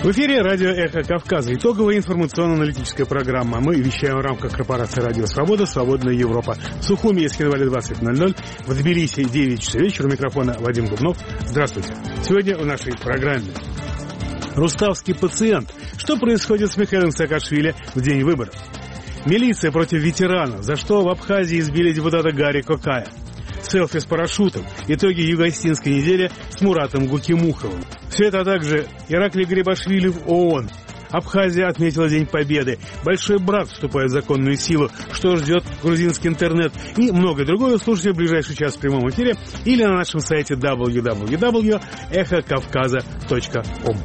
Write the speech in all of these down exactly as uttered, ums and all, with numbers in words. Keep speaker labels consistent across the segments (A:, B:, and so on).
A: В эфире радио «Эхо Кавказа». Итоговая информационно-аналитическая программа. Мы вещаем в рамках корпорации «Радио Свобода», «Свободная Европа». В Сухуми и Скидвале двадцать ноль ноль. В Тбилиси девять часов вечера. У микрофона Вадим Дубнов. Здравствуйте. Сегодня в нашей программе. Руставский пациент. Что происходит с Михаилом Саакашвили в день выборов? Милиция против ветеранов. За что в Абхазии избили депутата Гарри Кокая? Селфи с парашютом. Итоги юго-осетинской недели с Муратом Гукимуховым. Все это, а также Ираклий Грибашвили в ООН. Абхазия отметила День Победы. Большой брат вступает в законную силу. Что ждет грузинский интернет? И многое другое слушайте в ближайший час в прямом эфире или на нашем сайте дабл ю дабл ю дабл ю точка эхо кавказа точка ком.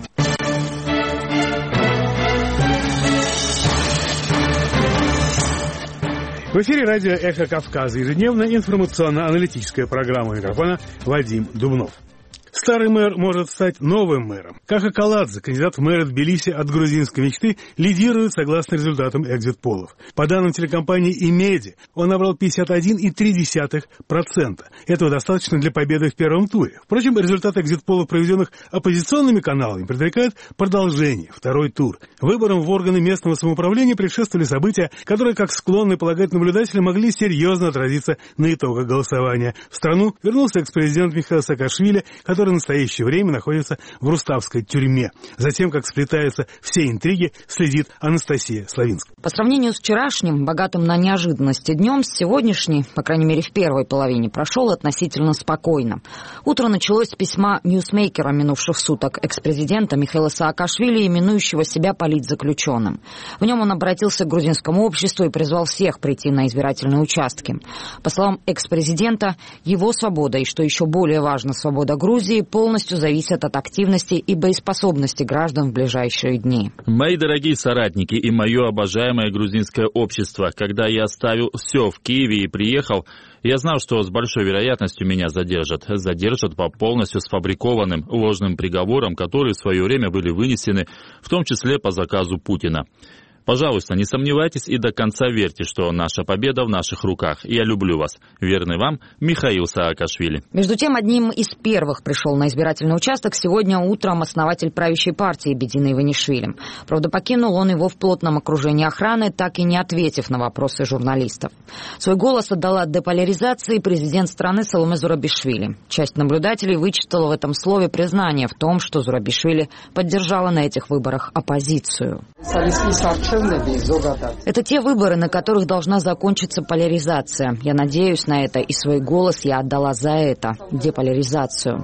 A: В эфире радио «Эхо Кавказа». Ежедневная информационно-аналитическая программа. У микрофона Вадим Дубнов. Старый мэр может стать новым мэром. Каха Каладзе, кандидат в мэры Тбилиси от грузинской мечты, лидирует согласно результатам экзит-полов. По данным телекомпании «Имеди», он набрал пятьдесят один и три десятых процента. Этого достаточно для победы в первом туре. Впрочем, результаты экзит-полов, проведенных оппозиционными каналами, предрекают продолжение, второй тур. Выборам в органы местного самоуправления предшествовали события, которые, как склонны полагать наблюдатели, могли серьезно отразиться на итогах голосования. В страну вернулся экс-президент Михаил Саакашвили, который в настоящее время находится в руставской тюрьме. Затем, как сплетаются все интриги, следит Анастасия Славинская.
B: По сравнению с вчерашним, богатым на неожиданности днем, сегодняшний, по крайней мере в первой половине, прошел относительно спокойно. Утро началось с письма ньюсмейкера минувших суток экс-президента Михаила Саакашвили, именующего себя политзаключенным. В нем он обратился к грузинскому обществу и призвал всех прийти на избирательные участки. По словам экс-президента, его свобода и, что еще более важно, свобода Грузии, полностью зависят от активности и боеспособности граждан в ближайшие дни.
C: Мои дорогие соратники и мое обожаемое грузинское общество, когда я оставил все в Киеве и приехал, я знал, что с большой вероятностью меня задержат. Задержат по полностью сфабрикованным ложным приговорам, которые в свое время были вынесены, в том числе по заказу Путина. Пожалуйста, не сомневайтесь и до конца верьте, что наша победа в наших руках. Я люблю вас. Верный вам Михаил Саакашвили.
B: Между тем, одним из первых пришел на избирательный участок сегодня утром основатель правящей партии Бедина Иванишвили. Правда, покинул он его в плотном окружении охраны, так и не ответив на вопросы журналистов. Свой голос отдала деполяризации президент страны Саломе Зурабишвили. Часть наблюдателей вычитала в этом слове признание в том, что Зурабишвили поддержала на этих выборах оппозицию. Это те выборы, на которых должна закончиться поляризация. Я надеюсь на это, и свой голос я отдала за это, деполяризацию.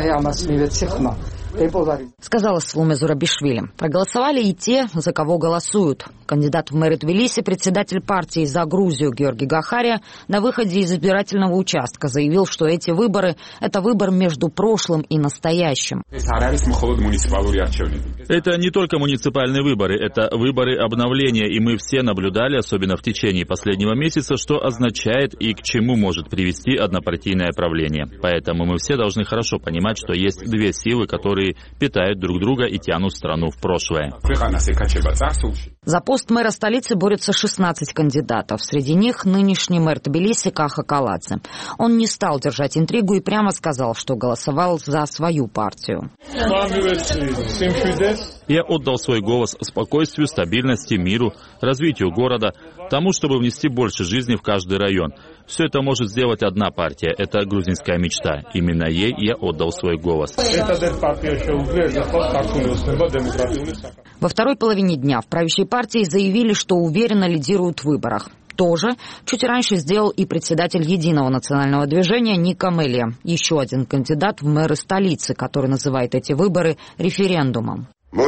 B: Сказала Саломе Зурабишвили. Проголосовали и те, за кого голосуют. Кандидат в мэры Тбилиси, председатель партии «За Грузию» Георгий Гахария на выходе из избирательного участка заявил, что эти выборы – это выбор между прошлым и настоящим.
C: Это не только муниципальные выборы, это выборы обновления, и мы все наблюдали, особенно в течение последнего месяца, что означает и к чему может привести однопартийное правление. Поэтому мы все должны хорошо понимать, что есть две силы, которые питают друг друга и тянут страну в прошлое.
B: За пост мэра столицы борются шестнадцать кандидатов. Среди них нынешний мэр Тбилиси Каха Каладзе. Он не стал держать интригу и прямо сказал, что голосовал за свою партию.
C: Я отдал свой голос спокойствию, стабильности, миру, развитию города, тому, чтобы внести больше жизни в каждый район. Все это может сделать одна партия. Это грузинская мечта. Именно ей я отдал свой голос.
B: Во второй половине дня в правящей партии заявили, что уверенно лидируют в выборах. Тоже чуть раньше сделал и председатель Единого национального движения Ника Мелия, еще один кандидат в мэры столицы, который называет эти выборы референдумом.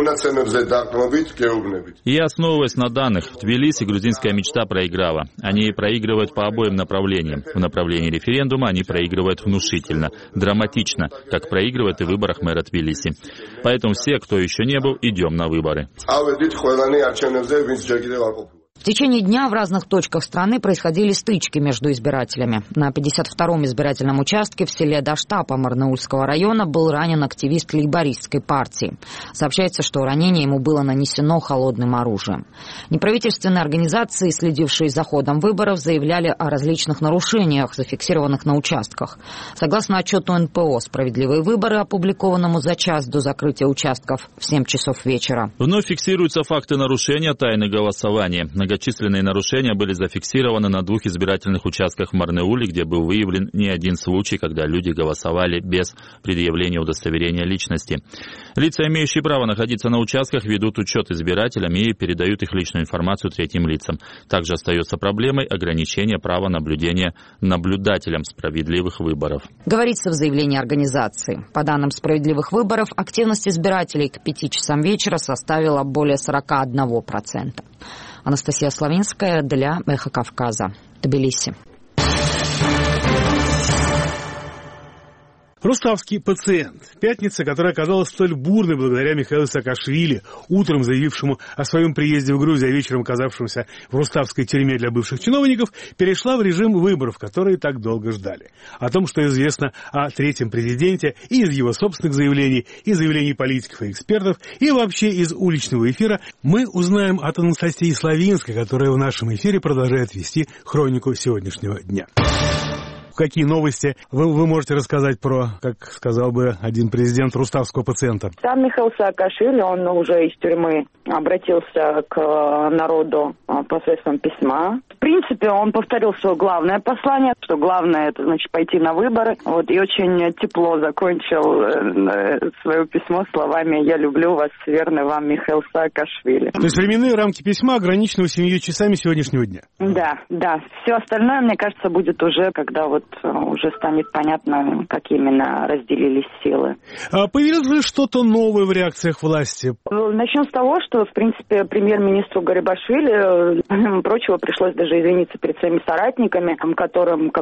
C: И основываясь на данных, в Тбилиси грузинская мечта проиграла. Они проигрывают по обоим направлениям. В направлении референдума они проигрывают внушительно, драматично, как проигрывают и в выборах мэра Тбилиси. Поэтому все, кто еще не был, идем на выборы.
B: В течение дня в разных точках страны происходили стычки между избирателями. На пятьдесят втором избирательном участке в селе Даштапа Марнаульского района был ранен активист лейбористской партии. Сообщается, что ранение ему было нанесено холодным оружием. Неправительственные организации, следившие за ходом выборов, заявляли о различных нарушениях, зафиксированных на участках. Согласно отчету эн пэ о «Справедливые выборы», опубликованному за час до закрытия участков в семь часов вечера.
C: Вновь фиксируются факты нарушения тайны голосования. Многочисленные нарушения были зафиксированы на двух избирательных участках в Марнеуле, где был выявлен не один случай, когда люди голосовали без предъявления удостоверения личности. Лица, имеющие право находиться на участках, ведут учет избирателям и передают их личную информацию третьим лицам. Также остается проблемой ограничения права наблюдения наблюдателям справедливых выборов.
B: Говорится в заявлении организации. По данным справедливых выборов, активность избирателей к пяти часам вечера составила более сорок один процент. Анастасия Славинская для «Эхо Кавказа», Тбилиси.
A: Руставский пациент. Пятница, которая оказалась столь бурной благодаря Михаилу Саакашвили, утром заявившему о своем приезде в Грузию, а вечером оказавшемуся в руставской тюрьме для бывших чиновников, перешла в режим выборов, которые так долго ждали. О том, что известно о третьем президенте, и из его собственных заявлений, и заявлений политиков и экспертов, и вообще из уличного эфира, мы узнаем от Анастасии Славинской, которая в нашем эфире продолжает вести хронику сегодняшнего дня. Какие новости вы, вы можете рассказать про, как сказал бы один президент, руставского пациента?
D: Сам Михаил Саакашвили, он уже из тюрьмы обратился к народу посредством письма. В принципе, он повторил свое главное послание, что главное это значит пойти на выборы. Вот, и очень тепло закончил э, свое письмо словами «Я люблю вас, верный вам Михаил Саакашвили».
A: То есть временные рамки письма ограничены семью часами сегодняшнего дня?
D: Да, да. Все остальное, мне кажется, будет уже, когда вот уже станет понятно, как именно разделились силы.
A: А появилось ли что-то новое в реакциях власти?
D: Начнем с того, что, в принципе, премьер-министру Гарибашвили, помимо прочего, пришлось даже извиниться перед своими соратниками, которым, как